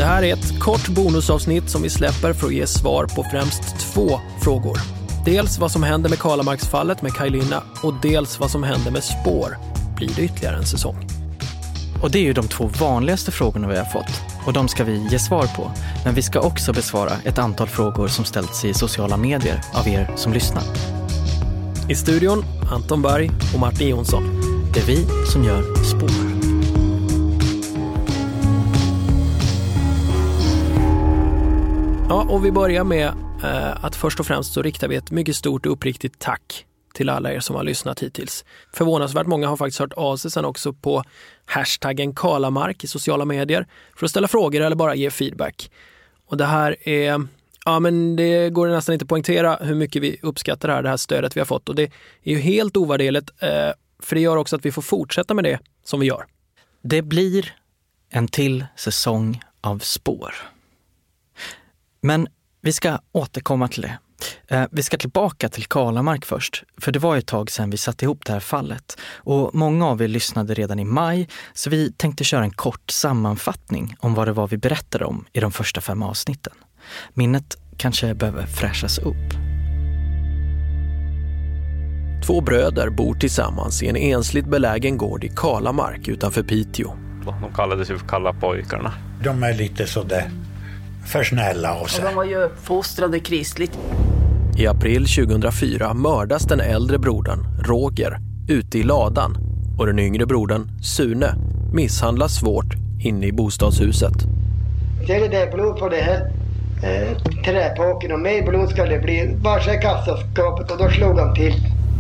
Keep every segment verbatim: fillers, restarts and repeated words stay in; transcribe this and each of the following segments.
Det här är ett kort bonusavsnitt som vi släpper för att ge svar på främst två frågor. Dels vad som händer med Kalamarksfallet med Kaj Linna och dels vad som händer med Spår. Blir det ytterligare en säsong? Och det är ju de två vanligaste frågorna vi har fått. Och de ska vi ge svar på. Men vi ska också besvara ett antal frågor som ställts i sociala medier av er som lyssnar. I studion Anton Berg och Martin Jonsson. Det är vi som gör Spår. Ja, och vi börjar med eh, att först och främst så riktar vi ett mycket stort och uppriktigt tack till alla er som har lyssnat hittills. Förvånansvärt många har faktiskt hört av sig sen också på hashtaggen Kalamark i sociala medier för att ställa frågor eller bara ge feedback. Och det här är, ja men det går nästan inte att poängtera hur mycket vi uppskattar det här, det här stödet vi har fått. Och det är ju helt ovärderligt eh, för det gör också att vi får fortsätta med det som vi gör. Det blir en till säsong av Spår. Men vi ska återkomma till det. Eh, vi ska tillbaka till Kalamark först, för det var ett tag sedan vi satte ihop det här fallet. Och många av er lyssnade redan i maj, så vi tänkte köra en kort sammanfattning om vad det var vi berättade om i de första fem avsnitten. Minnet kanske behöver fräschas upp. Två bröder bor tillsammans i en ensligt belägen gård i Kalamark utanför Piteå. De kallades ju för Kallapojkarna. De är lite sådär för snälla av sig. Och de var ju uppfostrade kristligt. I april tjugohundrafyra mördas den äldre brodern, Roger, ute i ladan. Och den yngre brodern, Sune, misshandlas svårt inne i bostadshuset. Det är det blod på det här eh, träpåken och mer blod ska det bli. Bara i kassaskåpet och då slog han till.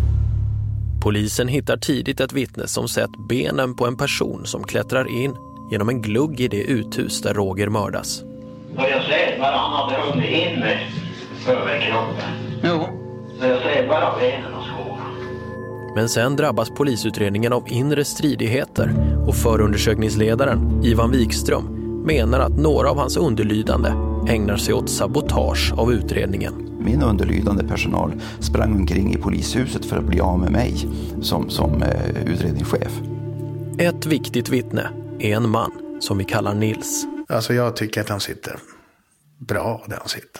Polisen hittar tidigt ett vittne som sett benen på en person som klättrar in genom en glugg i det uthus där Roger mördas. Och jag ser bara han hade hunnit in med överkroppen. Jo. Så jag ser bara benen och skorna. Men sen drabbas polisutredningen av inre stridigheter och förundersökningsledaren Ivan Wikström menar att några av hans underlydande ägnar sig åt sabotage av utredningen. Min underlydande personal sprang omkring i polishuset för att bli av med mig som, som eh, utredningschef. Ett viktigt vittne är en man som vi kallar Nils. Alltså jag tycker att han sitter bra där han sitter.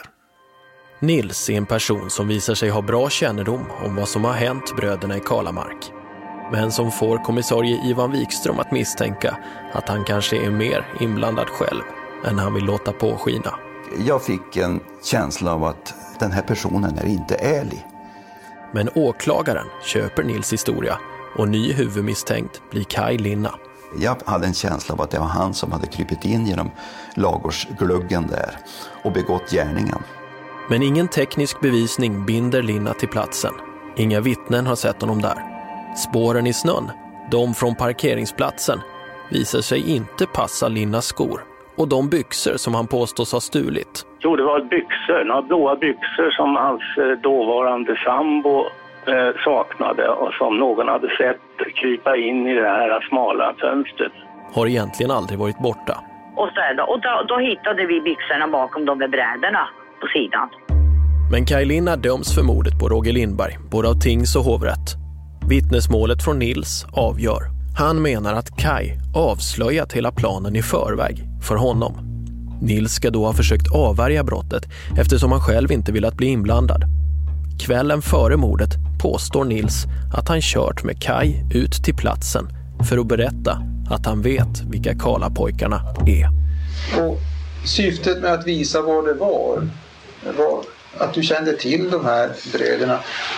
Nils är en person som visar sig ha bra kännedom om vad som har hänt bröderna i Kalamark. Men som får kommissarie Ivan Wikström att misstänka att han kanske är mer inblandad själv än han vill låta påskina. Jag fick en känsla av att den här personen är inte ärlig. Men åklagaren köper Nils historia och ny huvudmisstänkt blir Kaj Linna. Jag hade en känsla av att det var han som hade krypit in genom lagårsgluggen där och begått gärningen. Men ingen teknisk bevisning binder Linna till platsen. Inga vittnen har sett honom där. Spåren i snön, de från parkeringsplatsen, visar sig inte passa Linnas skor. Och de byxor som han påstås ha stulit. Jo, det var byxor, några blåa byxor som hans dåvarande sambo eh, saknade och som någon hade sett krypa in i det här smala fönstret. Har egentligen aldrig varit borta. Och, så där, och då, då hittade vi byxorna bakom de bräderna på sidan. Men Kaj Linna döms för mordet på Roger Lindberg, både av tings och hovrätt. Vittnesmålet från Nils avgör. Han menar att Kaj avslöjat hela planen i förväg för honom. Nils ska då ha försökt avvärja brottet eftersom han själv inte velat bli inblandad. Kvällen före mordet påstår Nils att han kört med Kaj ut till platsen för att berätta att han vet vilka Kalapojkarna är. Och syftet med att visa vad det var, var att du kände till de här bröderna.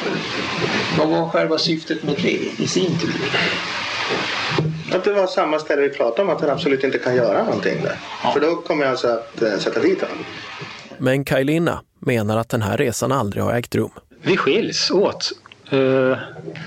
Vad var själva syftet med det i sin tur? Att det var samma ställe vi pratade om, att han absolut inte kan göra någonting där. Ja. För då kommer jag alltså att äh, sätta dit honom. Men Kaj Linna menar att den här resan aldrig har ägt rum. Vi skiljs åt. Uh,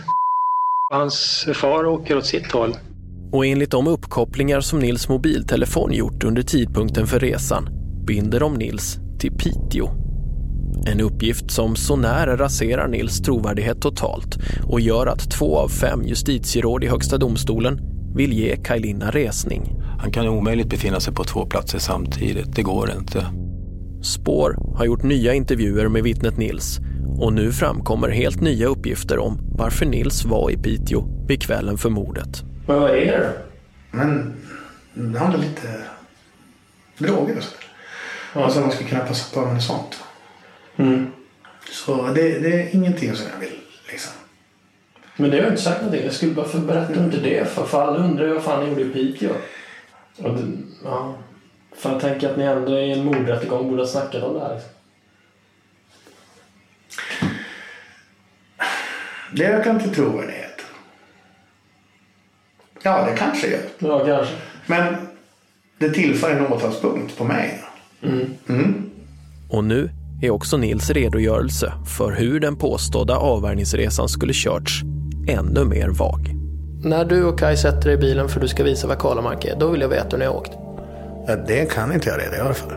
hans far åker åt sitt håll. Och enligt de uppkopplingar som Nils mobiltelefon gjort under tidpunkten för resan binder de Nils till Piteå. En uppgift som så nära raserar Nils trovärdighet totalt och gör att två av fem justitieråd i Högsta domstolen vill ge Kaj Linna resning. Han kan omöjligt befinna sig på två platser samtidigt, det går inte. Spår har gjort nya intervjuer med vittnet Nils och nu framkommer helt nya uppgifter om varför Nils var i Piteå vid kvällen för mordet. Men vad är det? Men det handlar lite droger och sådär. Ja. Alltså man ska kunna passa på med sånt. Mm. Så det, det är ingenting som jag vill liksom. Men det har jag inte sagt någonting. Jag skulle bara för berätta mm. inte det. För, för alla undrar vad fan ni gjorde i Piteå. Och det, ja. För jag tänker att ni ändå i en mordrättegång borde ha snackat om det här. Liksom. Det jag kan inte tro är det. Ja, det kanske gör. Ja, kanske. Men det tillför en åtalspunkt på mig. Mm. Mm. Och nu är också Nils redogörelse för hur den påstådda avvärjningsresan skulle körts ännu mer vag. När du och Kai sätter dig i bilen för du ska visa vad Kalamark är, då vill jag veta hur ni har åkt. Ja, det kan inte jag redogöra för.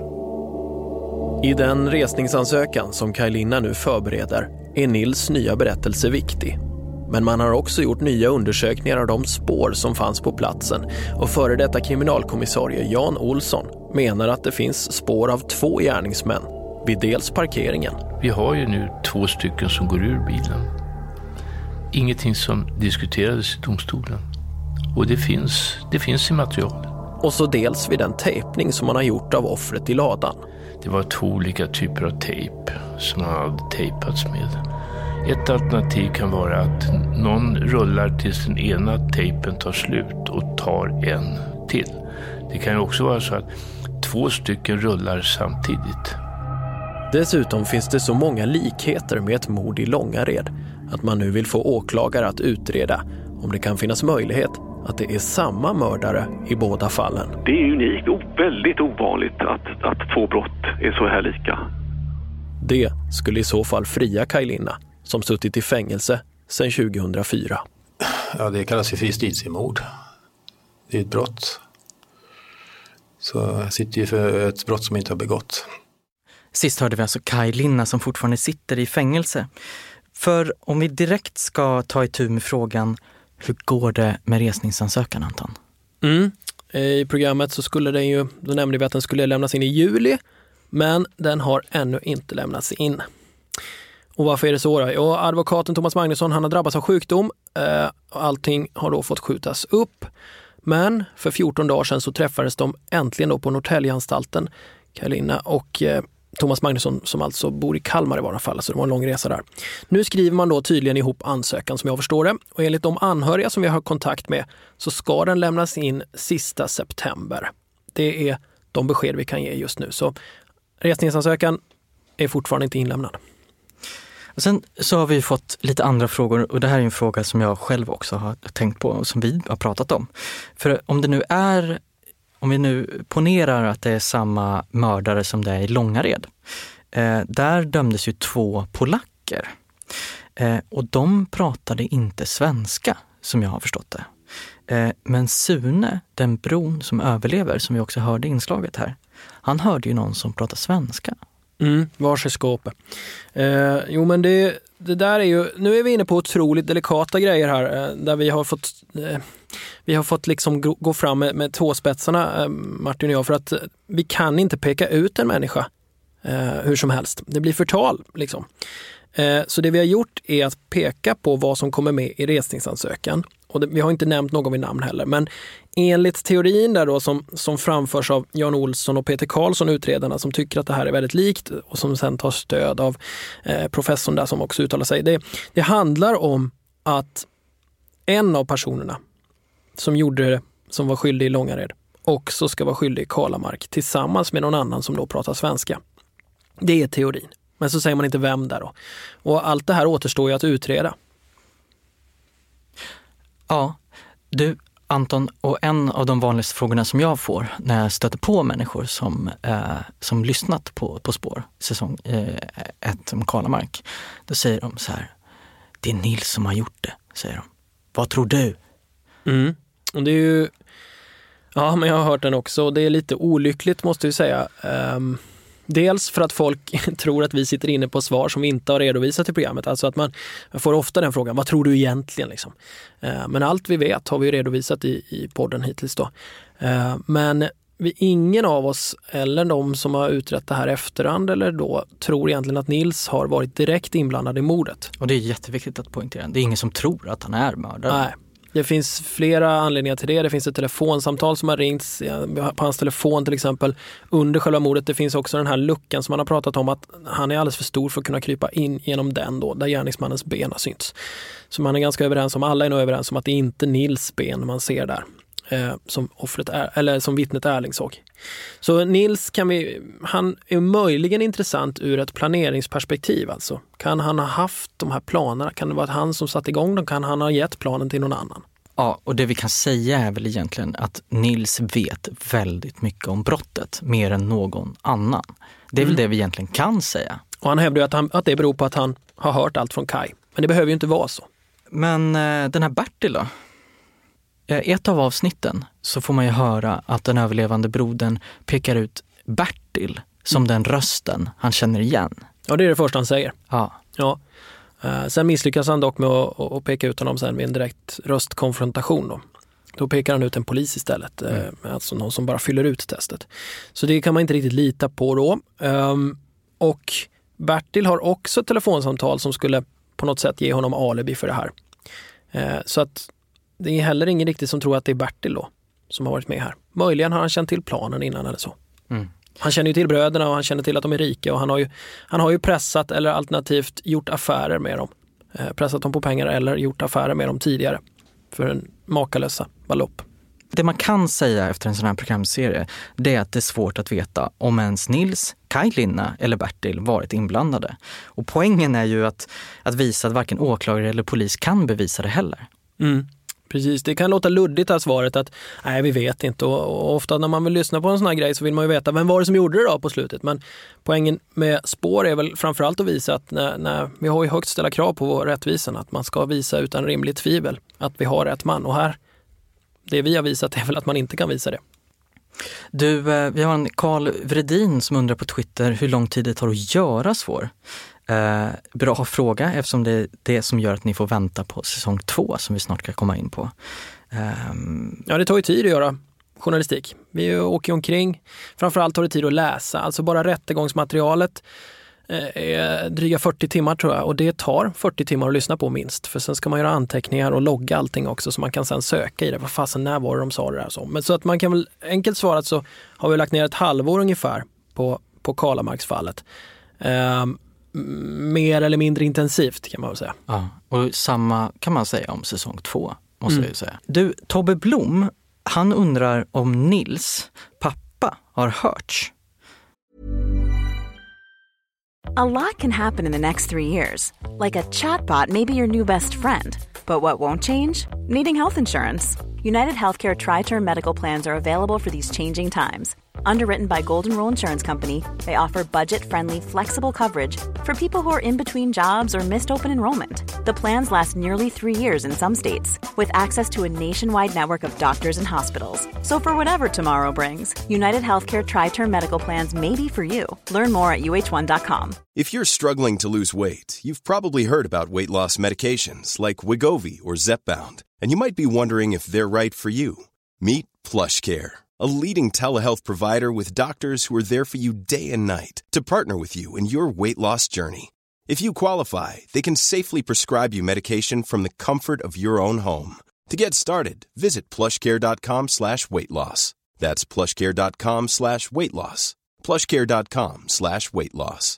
I den resningsansökan som Kaj Linna nu förbereder är Nils nya berättelse viktig. Men man har också gjort nya undersökningar av de spår som fanns på platsen och före detta kriminalkommissarie Jan Olsson menar att det finns spår av två gärningsmän vid dels parkeringen. Vi har ju nu två stycken som går ur bilen. Ingenting som diskuterades i domstolen. Och det finns, det finns i materialet. Och så dels vid den tejpning som man har gjort av offret i ladan. Det var två olika typer av tejp som man hade tejpats med. Ett alternativ kan vara att någon rullar tills den ena tejpen tar slut och tar en till. Det kan ju också vara så att två stycken rullar samtidigt. Dessutom finns det så många likheter med ett mord i Långared att man nu vill få åklagare att utreda om det kan finnas möjlighet att det är samma mördare i båda fallen. Det är unikt och väldigt ovanligt att, att två brott är så här lika. Det skulle i så fall fria Kaj Linna som suttit i fängelse sedan tjugohundrafyra. Ja, det kallas ju för justitiemord. Det är ett brott. Så jag sitter ju för ett brott som inte har begått. Sist hörde vi alltså Kaj Linna som fortfarande sitter i fängelse. För om vi direkt ska ta itu med frågan, hur går det med resningsansökan, Anton? Mm. I programmet så skulle den ju, då nämnde vi att den skulle lämnas in i juli, men den har ännu inte lämnats in. Och varför är det så då? Ja, advokaten Thomas Magnusson, han har drabbats av sjukdom. Eh, allting har då fått skjutas upp. Men för fjorton dagar sedan så träffades de äntligen då på Norrtäljeanstalten, Kaj Linna och eh, Thomas Magnusson som alltså bor i Kalmar i varje fall, så det var en lång resa där. Nu skriver man då tydligen ihop ansökan som jag förstår det. Och enligt de anhöriga som vi har kontakt med så ska den lämnas in sista september. Det är de besked vi kan ge just nu. Så resningsansökan är fortfarande inte inlämnad. Och sen så har vi fått lite andra frågor och det här är en fråga som jag själv också har tänkt på och som vi har pratat om. För om det nu är, om vi nu ponerar att det är samma mördare som det är i Långared. Eh, där dömdes ju två polacker eh, och de pratade inte svenska som jag har förstått det. Eh, men Sune, den bron som överlever som vi också hörde i inslaget här, han hörde ju någon som pratar svenska. Mm, varseskope. Eh, jo men det, det där är ju, nu är vi inne på otroligt delikata grejer här eh, där vi har fått eh, vi har fått liksom gå, gå fram med, med tåspetsarna, eh, Martin och jag, för att eh, vi kan inte peka ut en människa eh, hur som helst. Det blir förtal liksom. Eh, så det vi har gjort är att peka på vad som kommer med i resningsansökan. Och det, vi har inte nämnt någon vid namn heller, men enligt teorin där då som, som framförs av Jan Olsson och Peter Karlsson, utredarna som tycker att det här är väldigt likt och som sen tar stöd av eh, professorn där som också uttalar sig. Det, det handlar om att en av personerna som gjorde det, som var skyldig i Långared, också ska vara skyldig i Kalamark tillsammans med någon annan som då pratar svenska. Det är teorin. Men så säger man inte vem där då. Och allt det här återstår ju att utreda. Ja, du Anton, och en av de vanligaste frågorna som jag får när jag stöter på människor som, eh, som lyssnat på, på spår, säsong eh, ett om Kalamark, då säger de så här: det är Nils som har gjort det, säger de. Vad tror du? Mm. Och det är ju, ja men jag har hört den också, och det är lite olyckligt måste jag säga. Um... Dels för att folk tror att vi sitter inne på svar som vi inte har redovisat i programmet. Alltså att man får ofta den frågan, vad tror du egentligen? Liksom? Men allt vi vet har vi redovisat i, i podden hittills då. Men vi, ingen av oss eller de som har utrett det här efterhand eller då tror egentligen att Nils har varit direkt inblandad i mordet. Och det är jätteviktigt att poängtera. Det är ingen som tror att han är mördare. Nej. Det finns flera anledningar till det. Det finns ett telefonsamtal som har ringts på hans telefon till exempel under själva mordet. Det finns också den här luckan som man har pratat om att han är alldeles för stor för att kunna krypa in genom den då, där gärningsmannens ben har synts. Så man är ganska överens om, alla är nog överens om att det är inte Nils ben man ser där. Eh, som offret är, eller som vittnet Erling såg. Så Nils kan vi, han är möjligen intressant ur ett planeringsperspektiv alltså. Kan han ha haft de här planerna? Kan det vara han som satt igång dem? Kan han ha gett planen till någon annan? Ja, och det vi kan säga är väl egentligen att Nils vet väldigt mycket om brottet, mer än någon annan. Det är mm. väl det vi egentligen kan säga. Och han hävdar ju att, han, att det beror på att han har hört allt från Kaj. Men det behöver ju inte vara så. Men eh, den här Bertil då? I ett av avsnitten så får man ju höra att den överlevande brodern pekar ut Bertil som mm. den rösten han känner igen. Ja, det är det första han säger. Ja. Ja. Uh, sen misslyckas han dock med att, att peka ut honom sen vid en direkt röstkonfrontation då. Då pekar han ut en polis istället, mm. uh, alltså någon som bara fyller ut testet. Så det kan man inte riktigt lita på då. Um, och Bertil har också ett telefonsamtal som skulle på något sätt ge honom alibi för det här. Uh, så att det är heller ingen riktigt som tror att det är Bertil då som har varit med här. Möjligen har han känt till planen innan eller så. Mm. Han känner ju till bröderna och han känner till att de är rika och han har ju, han har ju pressat eller alternativt gjort affärer med dem. Eh, pressat dem på pengar eller gjort affärer med dem tidigare för en makalösa balopp. Det man kan säga efter en sån här programserie, det är att det är svårt att veta om ens Nils, Kaj Linna eller Bertil varit inblandade. Och poängen är ju att, att visa att varken åklagare eller polis kan bevisa det heller. Mm. Precis, det kan låta luddigt av svaret att nej, vi vet inte och, och ofta när man vill lyssna på en sån här grej så vill man ju veta vem var det som gjorde det då på slutet. Men poängen med spår är väl framförallt att visa att när, när vi har ju högt ställa krav på vår rättvisan att man ska visa utan rimligt tvivel att vi har rätt man och här, det vi har visat är väl att man inte kan visa det. Du, vi har en Carl Vredin som undrar på Twitter hur lång tid det tar att göra Svår. Eh, bra fråga eftersom det är det som gör att ni får vänta på säsong två som vi snart ska komma in på. Eh, ja, det tar ju tid att göra journalistik. Vi åker omkring. Framförallt tar det tid att läsa. Alltså bara rättegångsmaterialet eh, är dryga fyrtio timmar tror jag. Och det tar fyrtio timmar att lyssna på minst. För sen ska man göra anteckningar och logga allting också så man kan sen söka i det. Vad fasen, när var det de sa det där? Så. Men så att man kan väl enkelt svara så har vi lagt ner ett halvår ungefär på, på Kalamarksfallet. Eh, mer eller mindre intensivt kan man väl säga. Ja, och samma kan man säga om säsong två, måste mm. jag ju säga. Du, Tobbe Blom, han undrar om Nils pappa har hörts. A lot can happen in the next three years. Like a chatbot may be your new best friend. But what won't change? Needing health insurance. United Healthcare Tri-Term Medical Plans are available for these changing times. Underwritten by Golden Rule Insurance Company, they offer budget-friendly, flexible coverage for people who are in between jobs or missed open enrollment. The plans last nearly three years in some states, with access to a nationwide network of doctors and hospitals. So for whatever tomorrow brings, United Healthcare Tri-Term Medical Plans may be for you. Learn more at U H one dot com. If you're struggling to lose weight, you've probably heard about weight loss medications like Wegovy or Zepbound, and you might be wondering if they're right for you. Meet PlushCare, a leading telehealth provider with doctors who are there for you day and night to partner with you in your weight loss journey. If you qualify, they can safely prescribe you medication from the comfort of your own home. To get started, visit plushcare.com slash weight loss. That's plushcare.com slash weight loss. plushcare.com slash weight loss.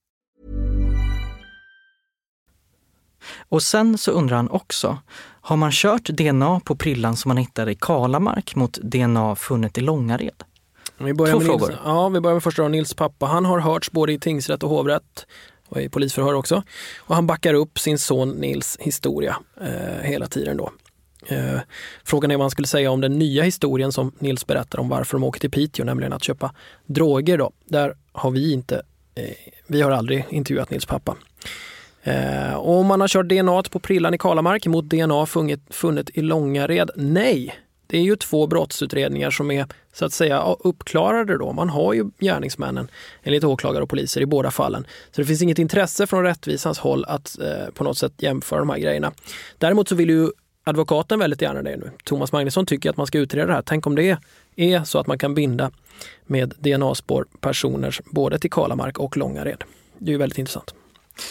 Och sen så undrar han också, har man kört D N A på prillan som man hittade i Kalamark mot D N A funnet i Långared? Vi börjar Två med frågor. Nils, ja, vi börjar med första då, Nils pappa. Han har hörts både i tingsrätt och hovrätt och i polisförhör också. Och han backar upp sin son Nils historia eh, hela tiden då. Eh, frågan är vad han skulle säga om den nya historien som Nils berättar om varför de åker till Piteå, nämligen att köpa droger då. Där har vi inte, eh, vi har aldrig intervjuat Nils pappa. Eh, och om man har kört D N A på prillan i Kalamark mot D N A funnet, funnet i Långared? Nej, det är ju två brottsutredningar som är så att säga uppklarade då. Man har ju gärningsmännen enligt åklagare och poliser i båda fallen. Så det finns inget intresse från rättvisans håll att eh, på något sätt jämföra de här grejerna. Däremot så vill ju advokaten väldigt gärna det nu. Thomas Magnusson tycker att man ska utreda det här. Tänk om det är så att man kan binda med D N A-spår personer både till Kalamark och Långared. Det är ju väldigt intressant.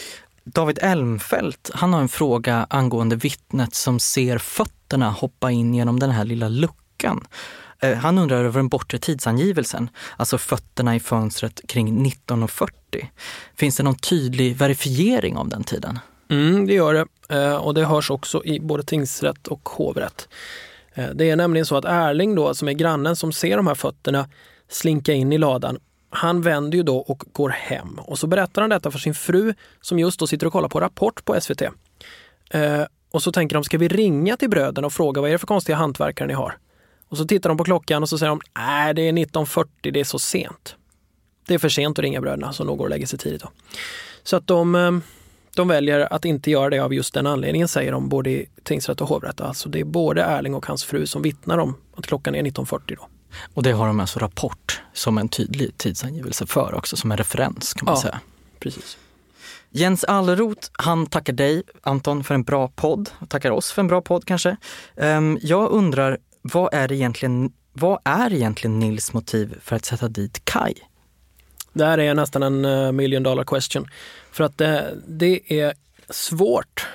David Elmfelt, han har en fråga angående vittnet som ser fötterna hoppa in genom den här lilla luckan. Han undrar över den bortre tidsangivelsen, alltså fötterna i fönstret kring nitton fyrtio. Finns det någon tydlig verifiering av den tiden? Mm, det gör det. Och det hörs också i både tingsrätt och hovrätt. Det är nämligen så att Erling då, som är grannen som ser de här fötterna slinka in i ladan, han vänder ju då och går hem. Och så berättar han detta för sin fru som just då sitter och kollar på Rapport på S V T. Och så tänker de, ska vi ringa till bröderna och fråga vad är det för konstiga hantverkare ni har? Och så tittar de på klockan och så säger de, nej det är nitton fyrtio, det är så sent. Det är för sent att ringa bröderna, så någon går och lägger sig tidigt då. Så att de, de väljer att inte göra det av just den anledningen, säger de både i tingsrätt och hovrätt. Alltså det är både Erling och hans fru som vittnar om att klockan är nitton fyrtio då. Och det har de alltså Rapport som en tydlig tidsangivelse för också, som en referens kan man ja, säga. Precis. Jens Allerot, han tackar dig Anton för en bra podd, och tackar oss för en bra podd kanske. Um, jag undrar, vad är, det egentligen, vad är egentligen Nils motiv för att sätta dit Kaj? Det här är nästan en uh, million dollar question. För att det, det är svårt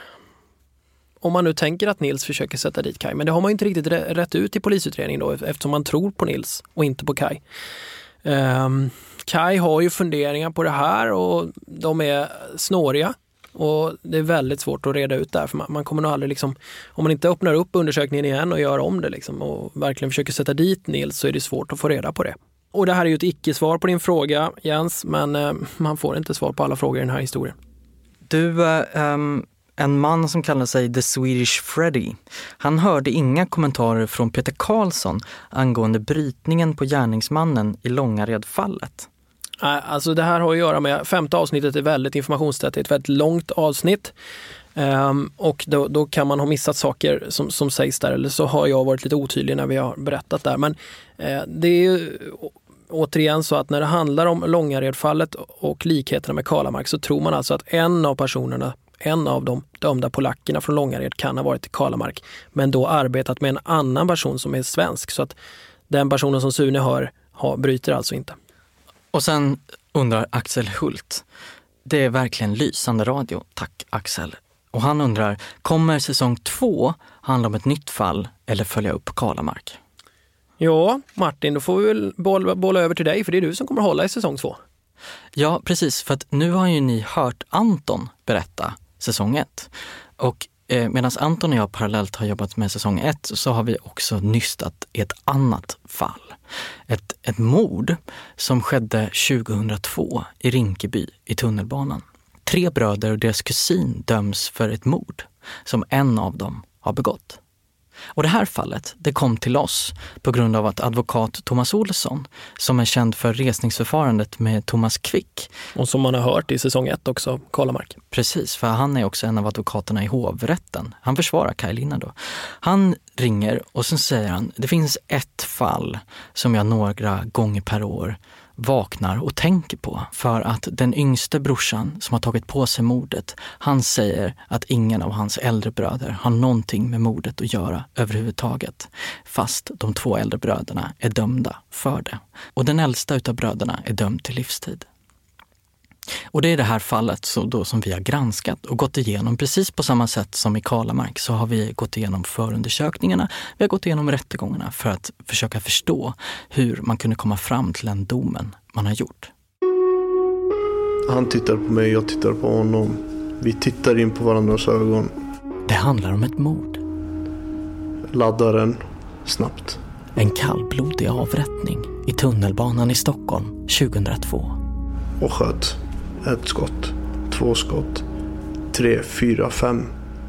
om man nu tänker att Nils försöker sätta dit Kaj. Men det har man ju inte riktigt rätt ut i polisutredningen då, eftersom man tror på Nils och inte på Kaj. Um, Kaj har ju funderingar på det här och de är snåriga. Och det är väldigt svårt att reda ut där, för man, man kommer nog aldrig liksom, om man inte öppnar upp undersökningen igen och gör om det liksom, och verkligen försöker sätta dit Nils, så är det svårt att få reda på det. Och det här är ju ett icke-svar på din fråga, Jens, men eh, man får inte svar på alla frågor i den här historien. Du, um, en man som kallar sig The Swedish Freddy, han hörde inga kommentarer från Peter Karlsson angående brytningen på gärningsmannen i Långared-fallet. Alltså det här har att göra med, femte avsnittet är väldigt informationstätt, ett väldigt långt avsnitt um, och då, då kan man ha missat saker som, som sägs där, eller så har jag varit lite otydlig när vi har berättat där, men uh, det är ju återigen så att när det handlar om Långared-fallet och likheterna med Kalamark, så tror man alltså att en av personerna, en av de dömda polackerna från Långared kan ha varit i Kalamark, men då arbetat med en annan person som är svensk, så att den personen som Sune hör har, bryter alltså inte. Och sen undrar Axel Hult, det är verkligen lysande radio, tack Axel. Och han undrar, kommer säsong två handla om ett nytt fall eller följa upp Kalamark? Ja, Martin, då får vi väl bolla, bolla över till dig, för det är du som kommer hålla i säsong två. Ja, precis, för att nu har ju ni hört Anton berätta säsong ett. Och eh, medan Anton och jag parallellt har jobbat med säsong ett, så har vi också nystat i ett annat fall. Ett, ett mord som skedde tjugohundratvå i Rinkeby i tunnelbanan. Tre bröder och deras kusin döms för ett mord som en av dem har begått. Och det här fallet, det kom till oss på grund av att advokat Thomas Olsson, som är känd för resningsförfarandet med Thomas Quick. Och som man har hört i säsong ett också, Kalamark. Precis, för han är också en av advokaterna i hovrätten. Han försvarar Kaj Linna då. Han ringer och så säger han, det finns ett fall som jag några gånger per år vaknar och tänker på, för att den yngste brorsan som har tagit på sig mordet, han säger att ingen av hans äldre bröder har någonting med mordet att göra överhuvudtaget, fast de två äldre bröderna är dömda för det. Och den äldsta utav bröderna är dömd till livstid. Och det är det här fallet så då som vi har granskat och gått igenom precis på samma sätt som i Kalamark, så har vi gått igenom förundersökningarna, vi har gått igenom rättegångarna för att försöka förstå hur man kunde komma fram till den domen man har gjort. Han tittar på mig, jag tittar på honom. Vi tittar in på varandras ögon. Det handlar om ett mord. Laddaren snabbt. En kallblodig avrättning i tunnelbanan i Stockholm tjugohundratvå. Och sköt. Ett skott, två skott, tre, fyra, fem.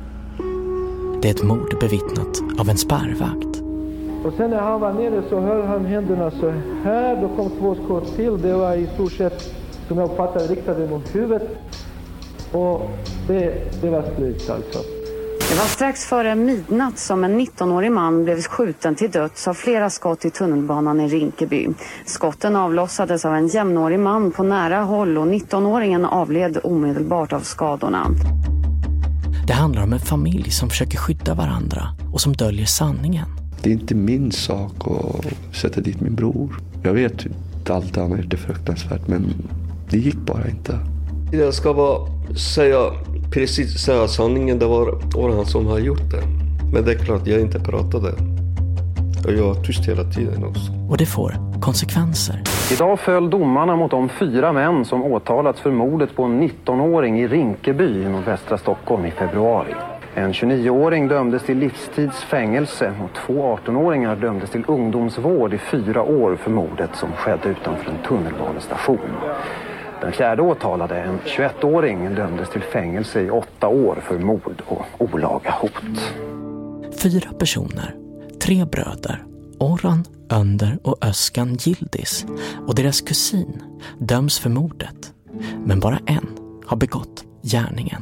Det är ett mord bevittnat av en spärrvakt. Och sen när han var nere så höll han händerna så här. Då kom två skott till. Det var i stort sett, som jag uppfattade, riktade mot huvudet. Och det, det var slut alltså. Det var strax före midnatt som en nittonårig man blev skjuten till döds av flera skott i tunnelbanan i Rinkeby. Skotten avlossades av en jämnårig man på nära håll och nittonåringen avled omedelbart av skadorna. Det handlar om en familj som försöker skydda varandra och som döljer sanningen. Det är inte min sak att sätta dit min bror. Jag vet att allt annat är fruktansvärt, men det gick bara inte. Jag ska bara säga precis säga sanningen, det var, var han som har gjort det. Men det är klart, jag inte pratade. Och jag var tyst hela tiden också. Och det får konsekvenser. Idag föll domarna mot de fyra män som åtalats för mordet på en nittonåring i Rinkeby i nordvästra Stockholm i februari. En tjugonioåring dömdes till livstidsfängelse och två artonåringar dömdes till ungdomsvård i fyra år för mordet som skedde utanför en tunnelbanestation. Den fjärde åtalade, en tjugoettåring, dömdes till fängelse i åtta år för mord och olaga hot. Fyra personer, tre bröder, Orhan, Önder och Özkan Yildiz och deras kusin döms för mordet. Men bara en har begått gärningen.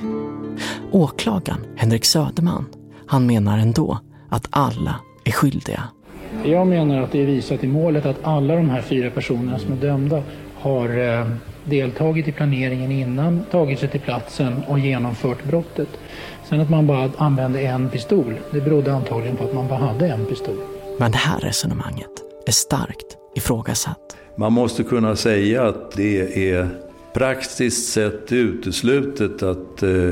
Åklagaren Henrik Söderman, han menar ändå att alla är skyldiga. Jag menar att det är visat i målet att alla de här fyra personerna som är dömda har eh, deltagit i planeringen innan, tagit sig till platsen och genomfört brottet. Sen att man bara använde en pistol, det berodde antagligen på att man bara hade en pistol. Men det här resonemanget är starkt ifrågasatt. Man måste kunna säga att det är praktiskt sett uteslutet att eh,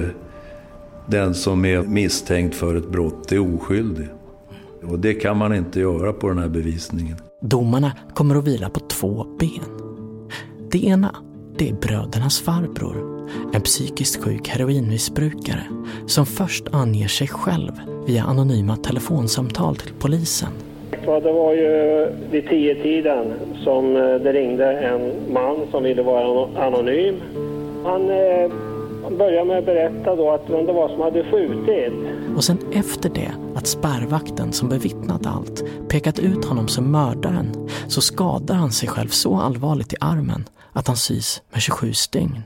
den som är misstänkt för ett brott är oskyldig. Och det kan man inte göra på den här bevisningen. Domarna kommer att vila på två ben. Det ena, det är brödernas farbror, en psykiskt sjuk heroinmissbrukare som först anger sig själv via anonyma telefonsamtal till polisen. Ja, det var ju vid tio-tiden som det ringde en man som ville vara anonym. Han eh, började med att berätta då att vem det var som hade skjutit. Och sen efter det att spärrvakten som bevittnat allt pekat ut honom som mördaren, så skadar han sig själv så allvarligt i armen att han sys med tjugosju stygn.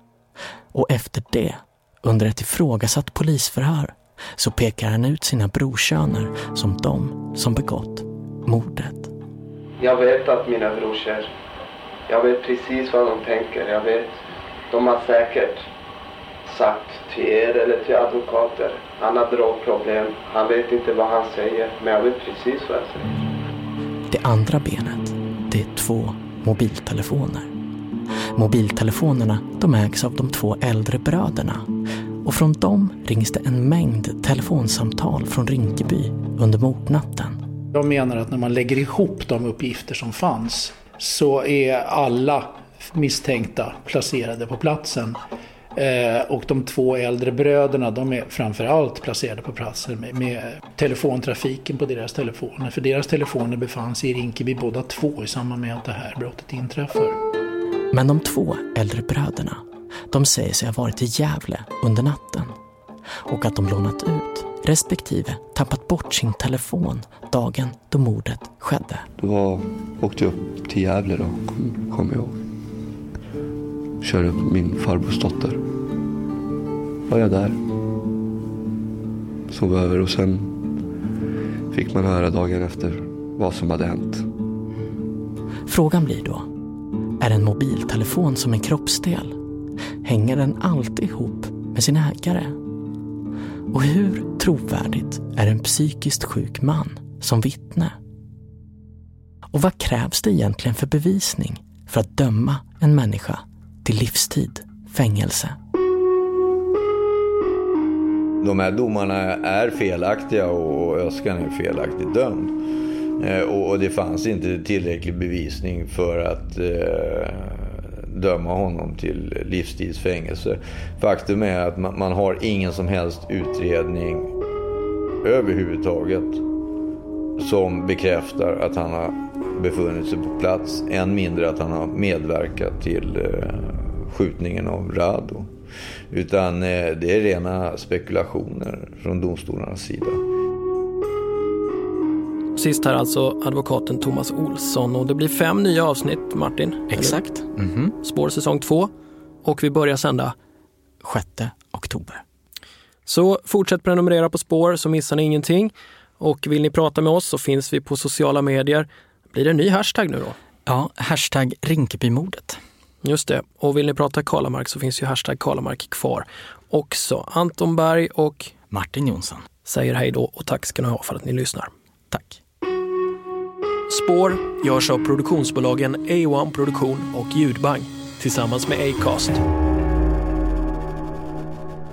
Och efter det, under ett ifrågasatt polisförhör, så pekar han ut sina brorsöner som de som begått mordet. Jag vet att mina brorsor, jag vet precis vad de tänker. Jag vet, de har säkert sagt till er eller till advokater, han har drogproblem, han vet inte vad han säger, men jag vet precis vad jag säger. Det andra benet, det är två mobiltelefoner. Mobiltelefonerna, de ägs av de två äldre bröderna. Och från dem rings det en mängd telefonsamtal från Rinkeby under mordnatten. Jag menar att när man lägger ihop de uppgifter som fanns så är alla misstänkta placerade på platsen. Eh, och de två äldre bröderna, de är framförallt placerade på platsen med, med telefontrafiken på deras telefoner. För deras telefoner befann sig i Rinkeby båda två i samband med att det här brottet inträffar. Men de två äldre bröderna, de säger sig ha varit i Gävle under natten. Och att de lånat ut, respektive tappat bort sin telefon dagen då mordet skedde. Då var, åkte jag upp till Gävle då, kommer kom jag ihåg. Körde upp min farbrors dotter. Var jag där. Sov över och sen fick man höra dagen efter vad som hade hänt. Frågan blir då, är en mobiltelefon som en kroppsdel? Hänger den alltid ihop med sin ägare? Och hur trovärdigt är en psykiskt sjuk man som vittne? Och vad krävs det egentligen för bevisning för att döma en människa till livstid fängelse? De här domarna är felaktiga och Özkan är felaktigt dömd. Och det fanns inte tillräcklig bevisning för att döma honom till livstidsfängelse. Faktum är att man har ingen som helst utredning överhuvudtaget som bekräftar att han har befunnit sig på plats, än mindre att han har medverkat till skjutningen av Rado. Utan det är rena spekulationer från domstolarnas sida. Sist här alltså advokaten Thomas Olsson, och det blir fem nya avsnitt, Martin. Exakt. Mm-hmm. Spår säsong två, och vi börjar sända sjätte oktober. Så fortsätt prenumerera på Spår så missar ni ingenting. Och vill ni prata med oss så finns vi på sociala medier. Blir det en ny hashtag nu då? Ja, hashtag Rinkebymordet. Just det. Och vill ni prata Kalamark så finns ju hashtag Kalamark kvar också. Anton Berg och Martin Jonsson säger hej då, och tack ska ni ha för att ni lyssnar. Tack. Spår görs av produktionsbolagen A ett Produktion och Ljudbang tillsammans med Acast.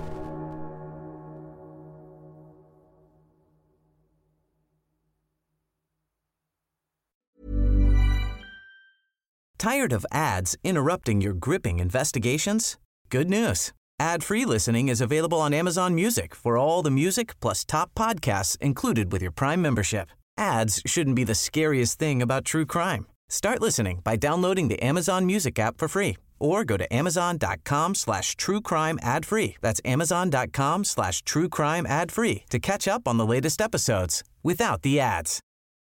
Tired of ads interrupting your gripping investigations? Good news. Ad-free listening is available on Amazon Music for all the music plus top podcasts included with your Prime membership. Ads shouldn't be the scariest thing about true crime. Start listening by downloading the Amazon Music app for free or go to amazon.com slash true crime ad free. That's amazon.com slash true crime ad free to catch up on the latest episodes without the ads.